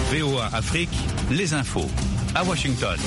VOA Afrique, les infos. À Washington.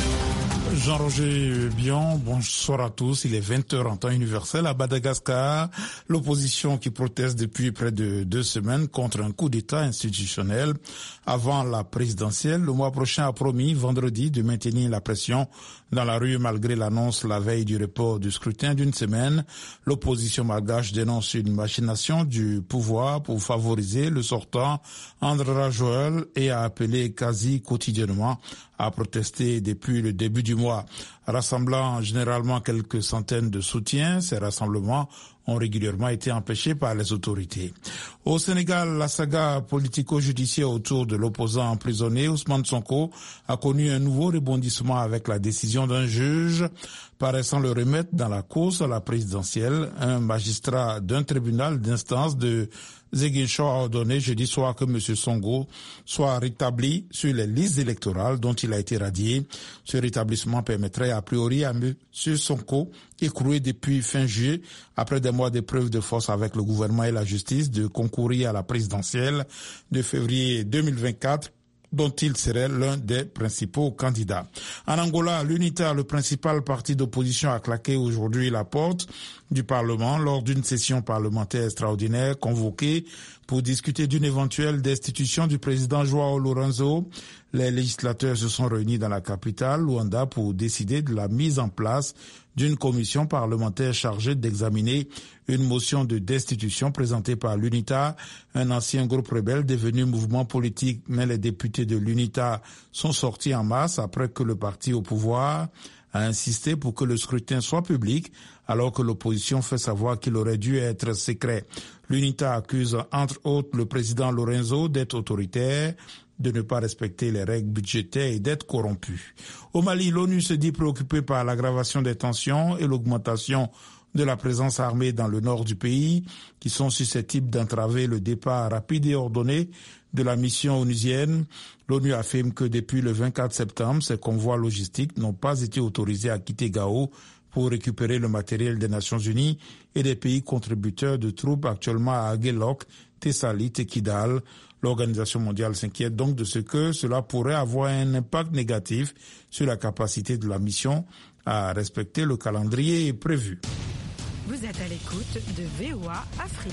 Jean-Roger Bion, bonsoir à tous. Il est 20h en temps universel à Madagascar. L'opposition qui proteste depuis près de 2 semaines contre un coup d'État institutionnel avant la présidentielle. Le mois prochain a promis vendredi de maintenir la pression dans la rue malgré l'annonce la veille du report du scrutin d'une semaine. L'opposition malgache dénonce une machination du pouvoir pour favoriser le sortant André Rajoelina et a appelé quasi quotidiennement à protester depuis le début du mois. Rassemblant généralement quelques centaines de soutiens, ces rassemblements ont régulièrement été empêchés par les autorités. Au Sénégal, la saga politico-judiciaire autour de l'opposant emprisonné Ousmane Sonko a connu un nouveau rebondissement avec la décision d'un juge paraissant le remettre dans la course à la présidentielle. Un magistrat d'un tribunal d'instance de Ziguinchor a ordonné jeudi soir que M. Sonko soit rétabli sur les listes électorales dont il a été radié. Ce rétablissement permettrait a priori à M. Sonko, écroué depuis fin juillet, après des mois d'épreuves de force avec le gouvernement et la justice, de concourir à la présidentielle de février 2024. Dont il serait l'un des principaux candidats. En Angola, l'UNITA, le principal parti d'opposition, a claqué aujourd'hui la porte du Parlement lors d'une session parlementaire extraordinaire convoquée pour discuter d'une éventuelle destitution du président João Lourenço. Les législateurs se sont réunis dans la capitale, Luanda, pour décider de la mise en place d'une commission parlementaire chargée d'examiner une motion de destitution présentée par l'UNITA, un ancien groupe rebelle devenu mouvement politique. Mais les députés de l'UNITA sont sortis en masse après que le parti au pouvoir a insisté pour que le scrutin soit public, alors que l'opposition fait savoir qu'il aurait dû être secret. L'UNITA accuse entre autres le président Lourenço d'être autoritaire, de ne pas respecter les règles budgétaires et d'être corrompu. Au Mali, l'ONU se dit préoccupée par l'aggravation des tensions et l'augmentation de la présence armée dans le nord du pays, qui sont susceptibles d'entraver le départ rapide et ordonné de la mission onusienne. L'ONU affirme que depuis le 24 septembre, ces convois logistiques n'ont pas été autorisés à quitter Gao pour récupérer le matériel des Nations Unies et des pays contributeurs de troupes actuellement à Aguelok, Tessalit et Kidal. L'Organisation mondiale s'inquiète donc de ce que cela pourrait avoir un impact négatif sur la capacité de la mission à respecter le calendrier prévu. Vous êtes à l'écoute de VOA Afrique.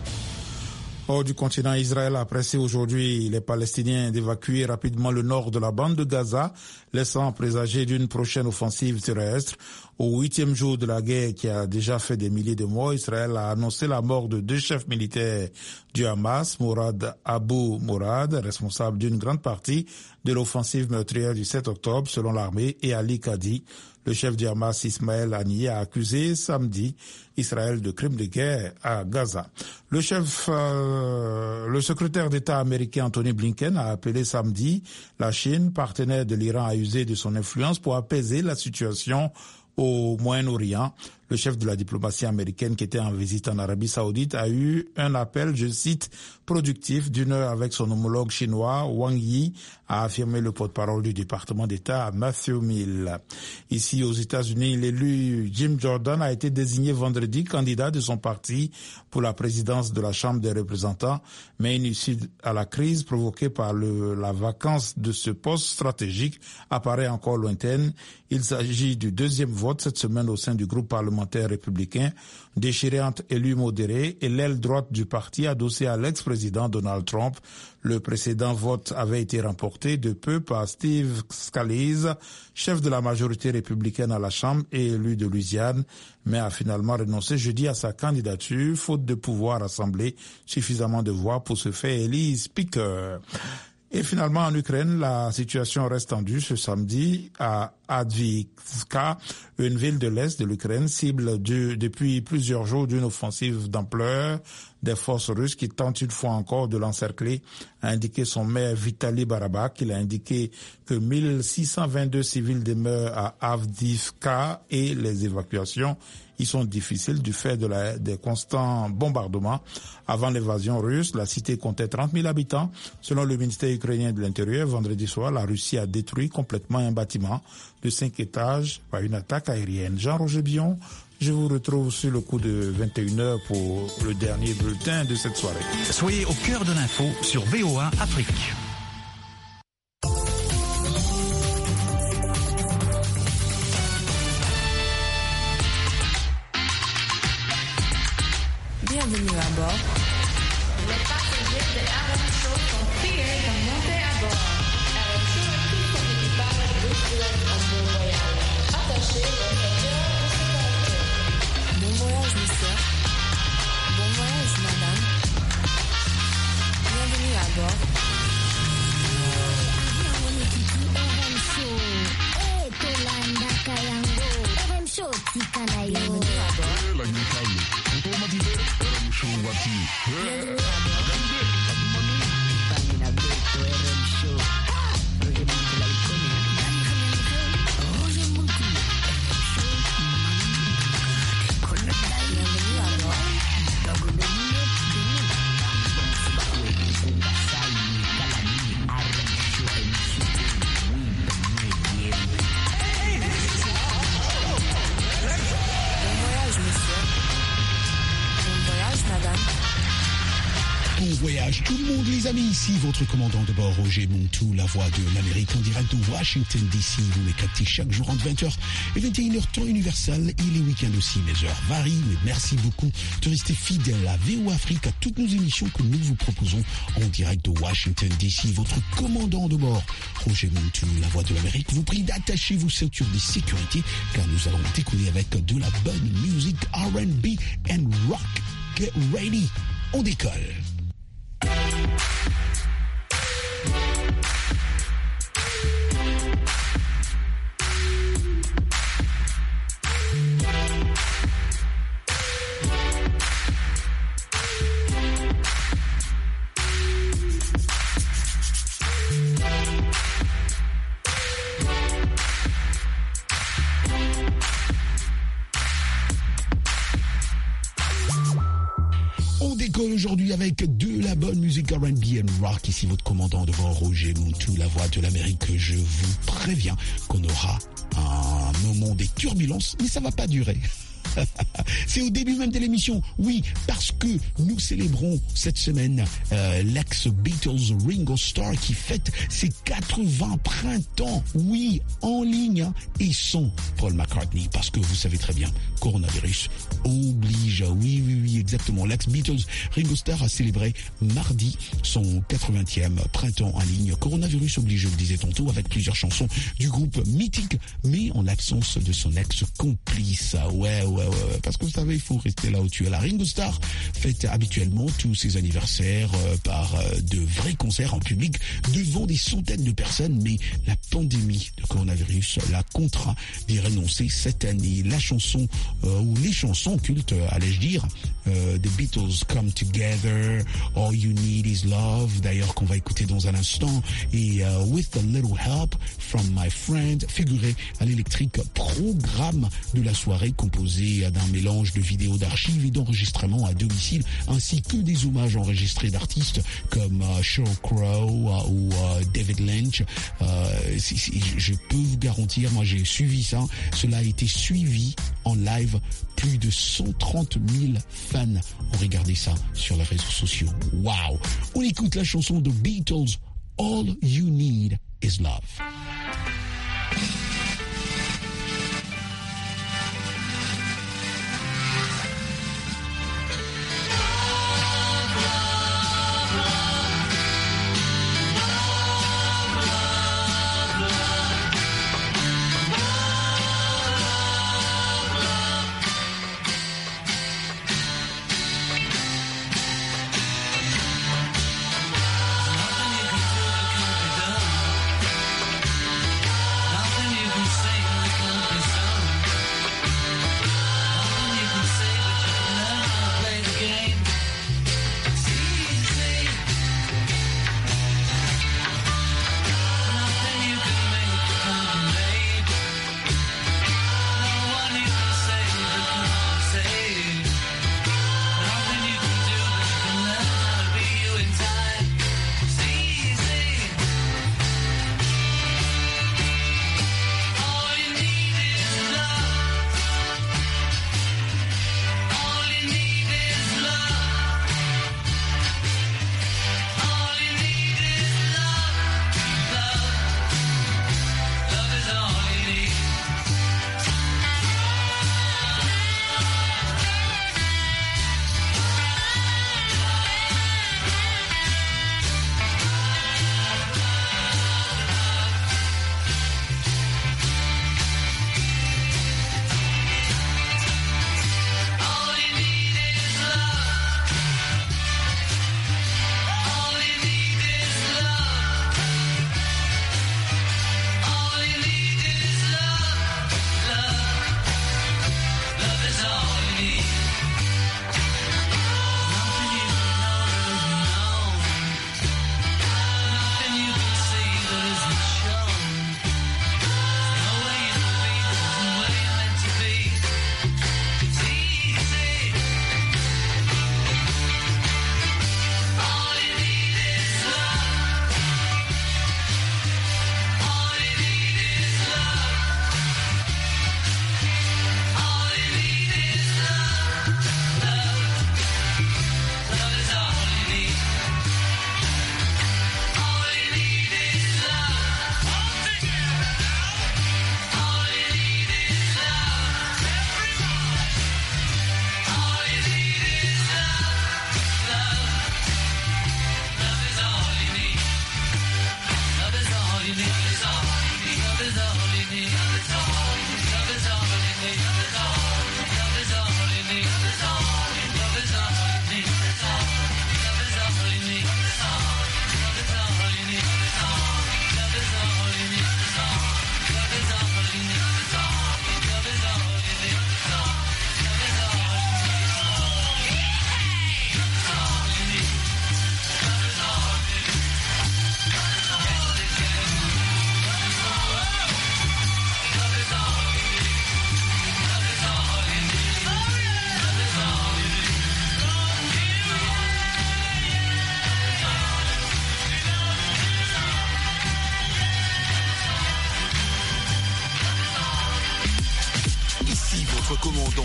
Hors du continent, Israël a pressé aujourd'hui les Palestiniens d'évacuer rapidement le nord de la bande de Gaza, laissant présager d'une prochaine offensive terrestre. Au 8e jour de la guerre qui a déjà fait des milliers de morts, Israël a annoncé la mort de 2 chefs militaires du Hamas, Mourad Abou Mourad, responsable d'une grande partie de l'offensive meurtrière du 7 octobre selon l'armée, et Ali Kadi. Le chef du Hamas, Ismaël Haniyeh, a accusé samedi Israël de crimes de guerre à Gaza. Le secrétaire d'État américain Anthony Blinken a appelé samedi la Chine, partenaire de l'Iran, à user de son influence pour apaiser la situation au Moyen-Orient. Le chef de la diplomatie américaine qui était en visite en Arabie Saoudite a eu un appel, je cite, productif d'1 heure avec son homologue chinois Wang Yi, a affirmé le porte-parole du département d'État Matthew Mill. Ici aux États-Unis, l'élu Jim Jordan a été désigné vendredi candidat de son parti pour la présidence de la Chambre des représentants, mais une issue à la crise provoquée par la vacance de ce poste stratégique apparaît encore lointaine. Il s'agit du 2e vote cette semaine au sein du groupe parlementaire républicain, déchiré entre élus modérés et l'aile droite du parti adossé à l'ex-président Donald Trump. Le précédent vote avait été remporté de peu par Steve Scalise, chef de la majorité républicaine à la Chambre et élu de Louisiane, mais a finalement renoncé jeudi à sa candidature, faute de pouvoir rassembler suffisamment de voix pour se faire élire speaker. Et finalement, en Ukraine, la situation reste tendue ce samedi à Advivka, une ville de l'Est de l'Ukraine, cible depuis plusieurs jours d'une offensive d'ampleur des forces russes qui tentent une fois encore de l'encercler, a indiqué son maire Vitali Barabak. Il a indiqué que 1622 civils demeurent à Avdiivka et les évacuations y sont difficiles du fait des constants bombardements. Avant l'évasion russe, la cité comptait 30 000 habitants. Selon le ministère ukrainien de l'Intérieur, vendredi soir, la Russie a détruit complètement un bâtiment de 5 étages par une attaque aérienne. Jean-Roger Bion, je vous retrouve sur le coup de 21h pour le dernier bulletin de cette soirée. Soyez au cœur de l'info sur VOA Afrique. bord. Bienvenue à bord. Bienvenue à bord. Bon voyage, monsieur. Bon voyage, madame. Bon voyage tout le monde les amis, ici votre commandant de bord Roger Montou, la voix de l'Amérique en direct de Washington DC. Vous les captez chaque jour entre 20h et 21h temps universel et les week-ends aussi. Mes heures varient, mais merci beaucoup de rester fidèle à VOA Afrique, à toutes nos émissions que nous vous proposons en direct de Washington DC. Votre commandant de bord Roger Montou, la voix de l'Amérique, vous prie d'attacher vos ceintures de sécurité car nous allons décoller avec de la bonne musique R&B and rock. Get ready, on décolle. Aujourd'hui avec de la bonne musique R&B and rock. Ici votre commandant de bord Roger Montou, la voix de l'Amérique. Je vous préviens qu'on aura un moment des turbulences, mais ça va pas durer. C'est au début même de l'émission, oui, parce que nous célébrons cette semaine l'ex-Beatles Ringo Starr qui fête ses 80 printemps, oui, en ligne, hein, et sans Paul McCartney, parce que vous savez très bien, coronavirus oblige, oui, exactement. L'ex-Beatles Ringo Starr a célébré mardi son 80e printemps en ligne, coronavirus oblige, je le disais tantôt, avec plusieurs chansons du groupe mythique, mais en l'absence de son ex-complice. Ouais, parce que vous savez, il faut rester là où tu es. La Ringo Starr fête habituellement tous ses anniversaires par de vrais concerts en public devant des centaines de personnes, mais la pandémie de coronavirus l'a contraint d'y renoncer cette année. La chanson ou les chansons cultes, allais-je dire, The Beatles Come Together, All You Need Is Love, d'ailleurs qu'on va écouter dans un instant, et With a Little Help from My Friend, figuré à l'électrique programme de la soirée composé d'un mélange de vidéos d'archives et d'enregistrements à domicile, ainsi que des hommages enregistrés d'artistes comme Sheryl Crow ou David Lynch. Je peux vous garantir, moi j'ai suivi ça, cela a été suivi en live. Plus de 130 000 fans ont regardé ça sur les réseaux sociaux. Waouh! On écoute la chanson de Beatles, All You Need Is Love.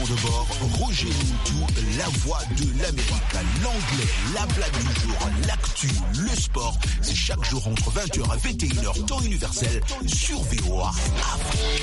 de bord, Roger Moutou, la voix de l'Amérique. L'anglais, la blague du jour, l'actu, le sport. C'est chaque jour entre 20h et 21h, temps universel, sur VOA Afrique.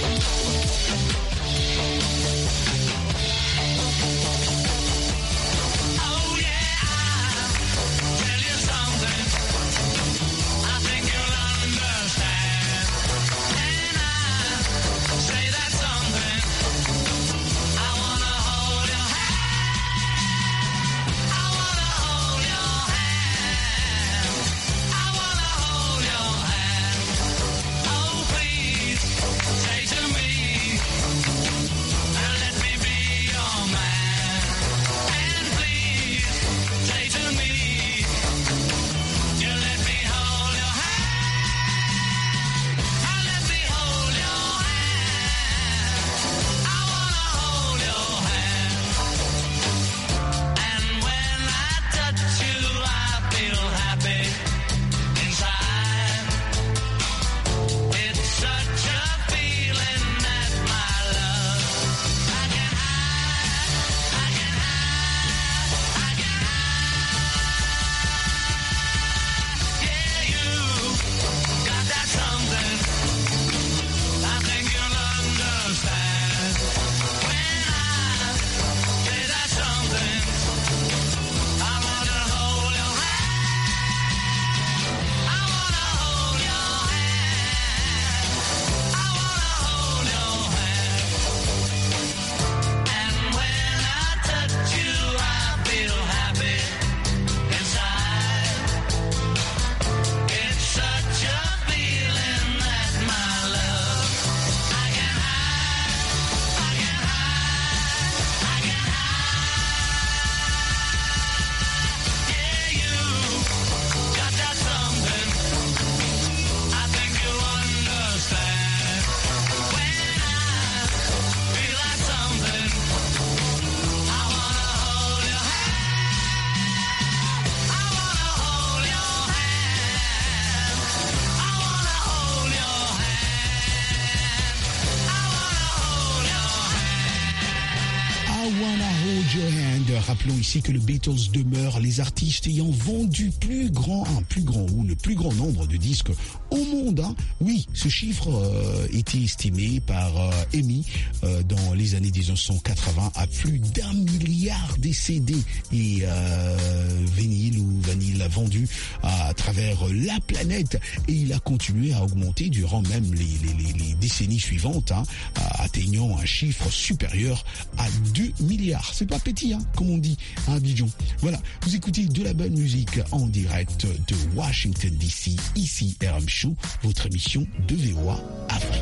Rappelons ici que le Beatles demeure les artistes ayant vendu le plus grand nombre de disques au monde. Hein. Oui, ce chiffre était estimé par EMI dans les années 1980 à plus d'1 milliard de CD et vinyle vendus à travers la planète. Et il a continué à augmenter durant même les décennies suivantes, hein, atteignant un chiffre supérieur à 2 milliards. C'est pas petit, hein, comme on dit à Abidjan. Voilà, vous écoutez de la bonne musique en direct de Washington DC, ici RM Show, votre émission de VOA Afrique.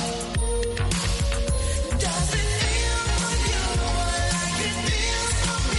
Does it feel for you like it feels for me?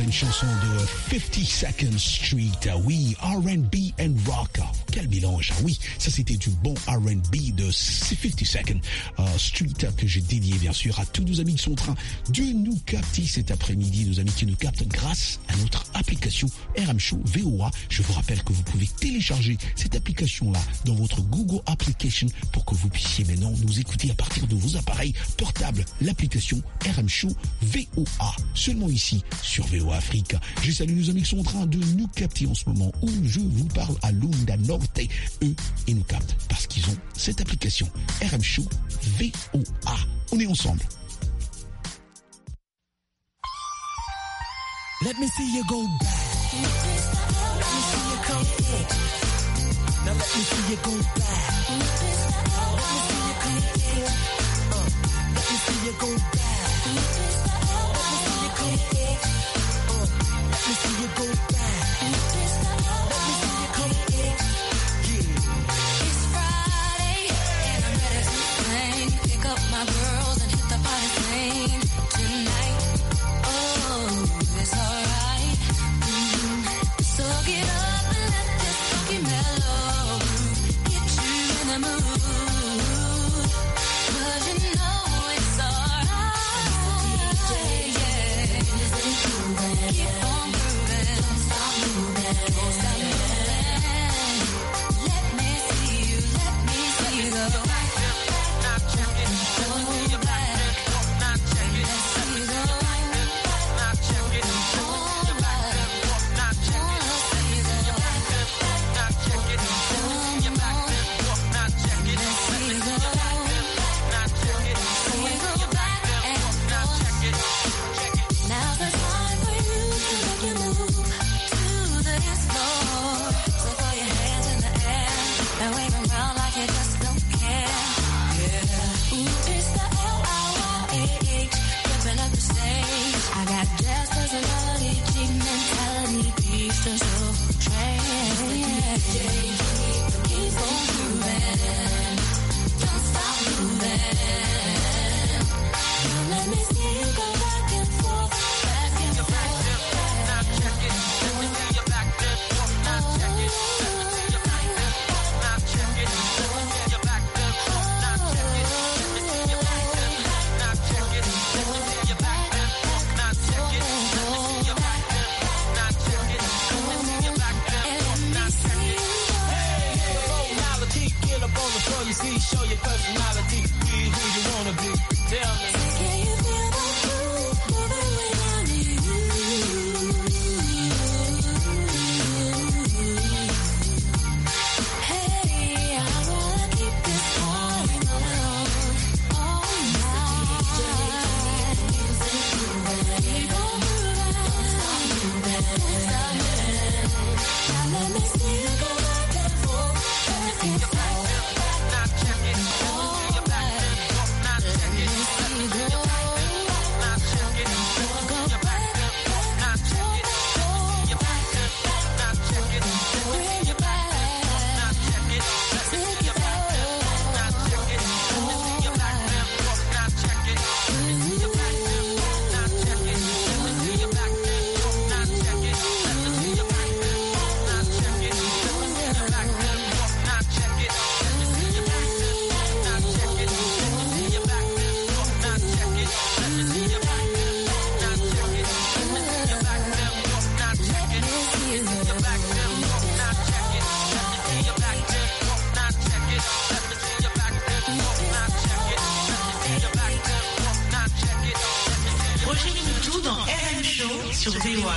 une chanson de 52nd Street. Oui, R&B and rock. Quel mélange. Oui, ça c'était du bon R&B de 52nd Street que j'ai dédié bien sûr à tous nos amis qui sont en train de nous capter cet après-midi, nos amis qui nous captent grâce à notre application RM Show VOA. Je vous rappelle que vous pouvez télécharger cette application-là dans votre Google Application pour que vous puissiez maintenant nous écouter à partir de vos appareils portables. L'application RM Show VOA, seulement ici sur VOA Afrique. Je salue nos amis qui sont en train de nous capter en ce moment où je vous parle à Lunda Norte. Eux, ils nous captent parce qu'ils ont cette application RM Show VOA. On est ensemble. Let me see you go back. Let me see you come forth. Now let me see you go back. Let me see you come forth. Let me see you go back. Let me see you come forth. Let me see you go back. Let me see you come forth. Yeah. It's Friday and I'm ready to sing. Pick up my girls and hit the party scene tonight. Oh, it's alright. So get up and let this funky mellow get you in the mood. 'Cause you know it's alright. Yeah. Keep on grooving. Don't stop moving. Don't stop moving. Let me see you go. Let me see you go back. Let's see you go. Now's the time for you to make your move to the dance floor. So throw your hands in the air and wave 'em around like you just don't care. Yeah. Ooh, it's the LIYAH, ripping up the stage. I got jazz personality, cheap mentality, beast and soul train. Keep on grooving, don't stop moving. Now let me see you go back and forth, back and forth. Personality, get up on the floor, you see, show your personality. Be who you wanna be. Tell me. Can you feel the groove moving without you? Hey, I wanna keep this party going on all night. Keep on moving, don't stop moving. Now let me see you go back and forth, back and forth. Projetez tout dans RM Show sur VOA.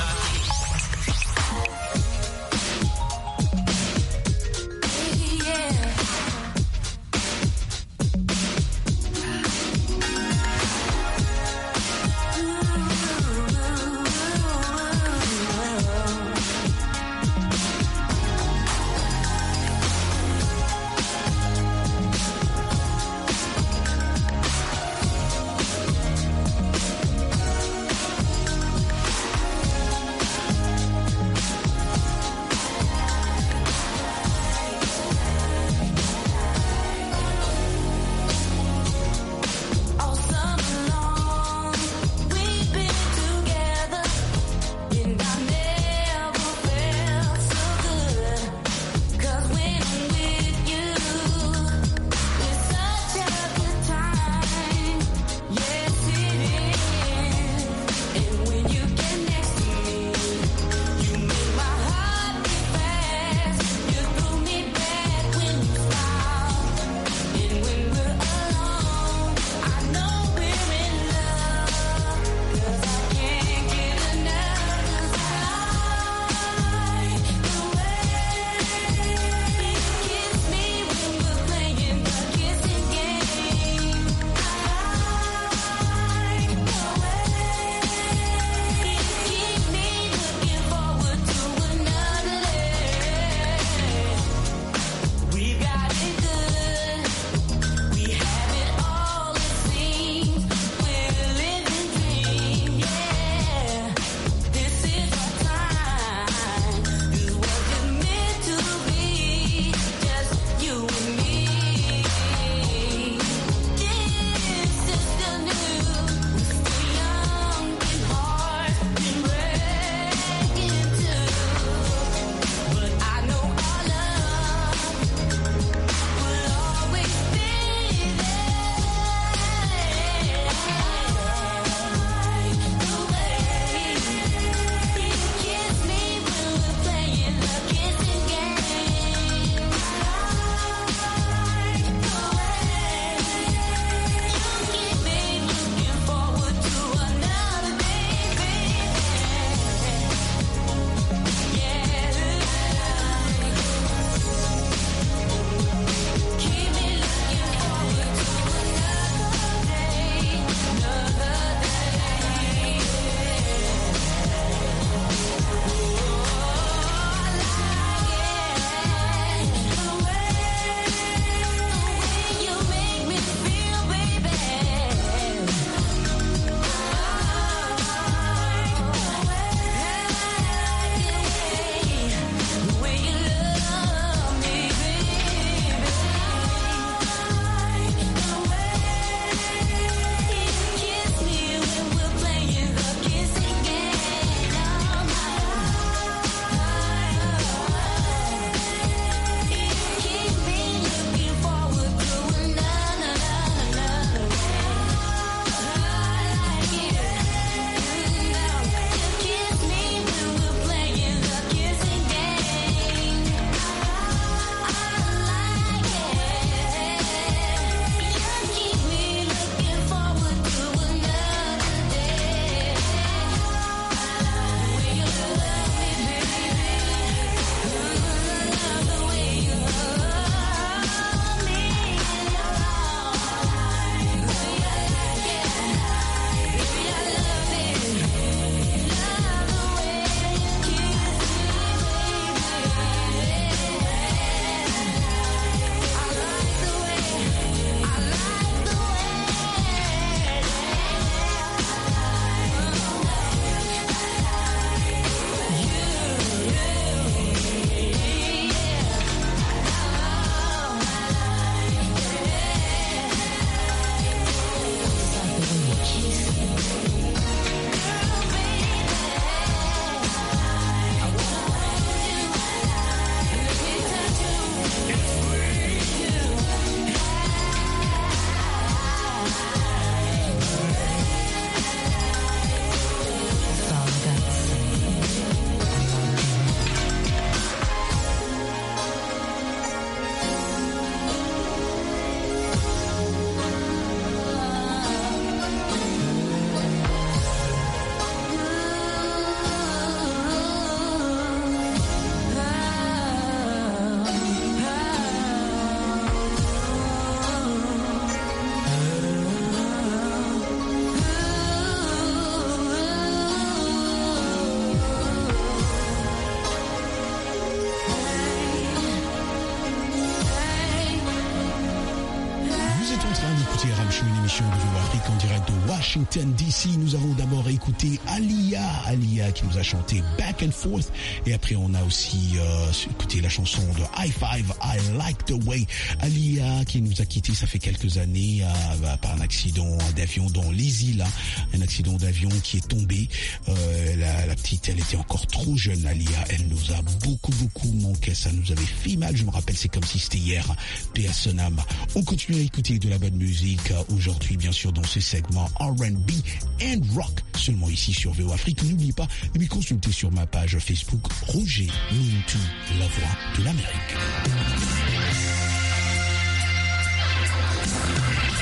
émission, une émission de VOA Afrique en direct de Washington DC. Nous avons d'abord écouté Alia qui nous a chanté Back and Forth, et après on a aussi écouté la chanson de High Five, I Like the Way. Alia qui nous a quittés, ça fait quelques années par un accident d'avion dans les îles, un accident d'avion qui est tombé. La petite, elle était encore trop jeune, Alia, elle nous a beaucoup manqué, ça nous avait fait mal, je me rappelle, c'est comme si c'était hier. Paix à son âme. On continue à écouter de la bonne musique aujourd'hui, bien sûr, dans ce segment R&B and Rock, seulement ici sur VOA Afrique. N'oubliez pas de me consulter sur ma page Facebook Roger Muntu, la voix de l'Amérique.